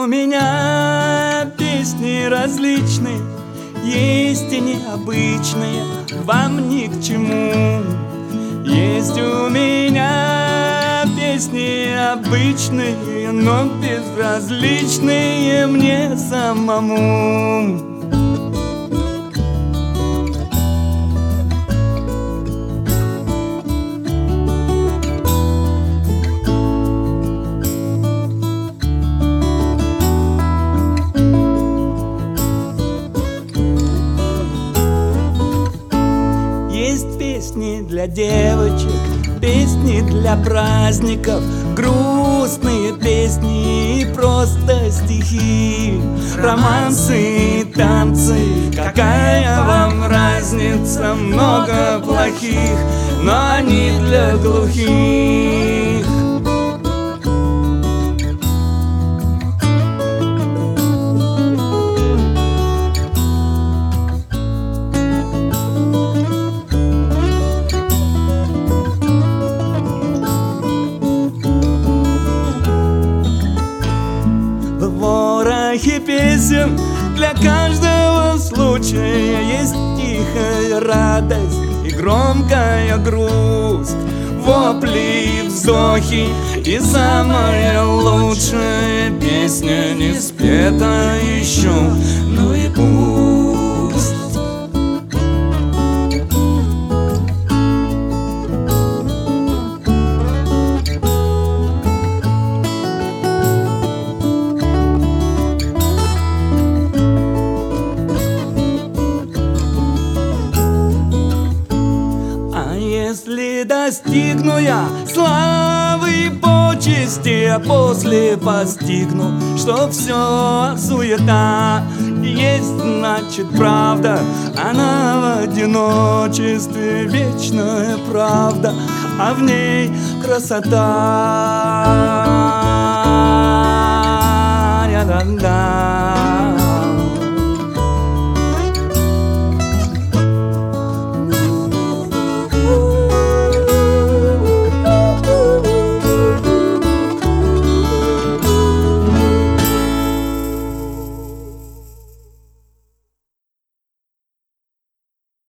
у меня песни различные, есть и необычные, вам ни к чему. Есть у меня песни обычные, но безразличные мне самому. Есть песни для девочек, песни для праздников, грустные песни и просто стихи, романсы и танцы. Какая вам разница? Много плохих, но они для глухих. В ворохе песен для каждого случая есть тихая радость и громкая грусть, вопли и вздохи, и самая лучшая песня не спета еще, ну и пусть. Если достигну я славы и почести, а после постигну, что все суета, есть, значит, правда, она в одиночестве, вечная правда, а в ней красота. Я-да-да.